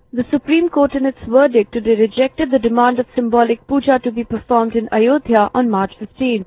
The Supreme Court in its verdict today rejected the demand of symbolic puja to be performed in Ayodhya on March 15th.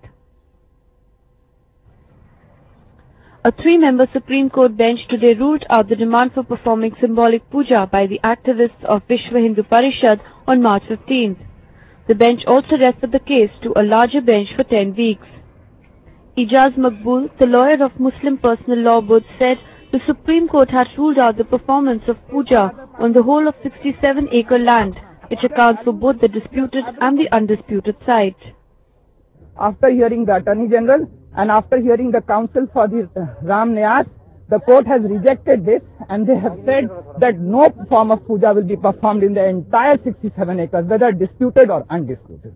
A three-member Supreme Court bench today ruled out the demand for performing symbolic puja by the activists of Vishwa Hindu Parishad on March 15th. The bench also referred the case to a larger bench for 10 weeks. Ijaz Maqbool, the lawyer of Muslim Personal Law Board, said the Supreme Court had ruled out the performance of puja on the whole of 67-acre land, which accounts for both the disputed and the undisputed site. After hearing the Attorney General and after hearing the counsel for the Ram Nyas, the court has rejected this and they have said that no form of puja will be performed in the entire 67 acres, whether disputed or undisputed.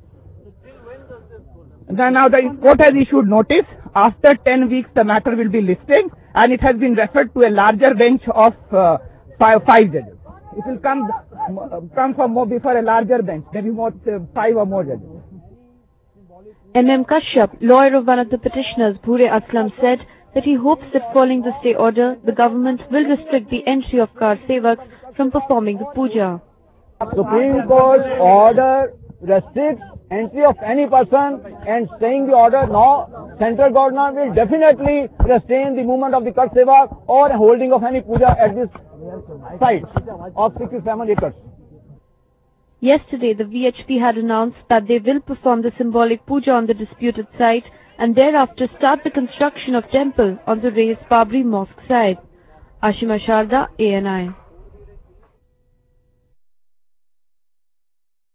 Now the court has issued notice. After 10 weeks the matter will be listed and it has been referred to a larger bench of five judges. It will come for more before a larger bench, maybe more 5 or more judges. M.M. Kashyap, lawyer of one of the petitioners, Bhure Aslam, said that he hopes that following the stay order, the government will restrict the entry of car sevaks from performing the puja. Supreme Court order restricts entry of any person and staying the order. Now, central government will definitely restrain the movement of the Kar Sevak or holding of any puja at this site of 67 acres. Yesterday, the VHP had announced that they will perform the symbolic puja on the disputed site and thereafter start the construction of temple on the raised Babri Mosque site. Ashima Sharda, ANI.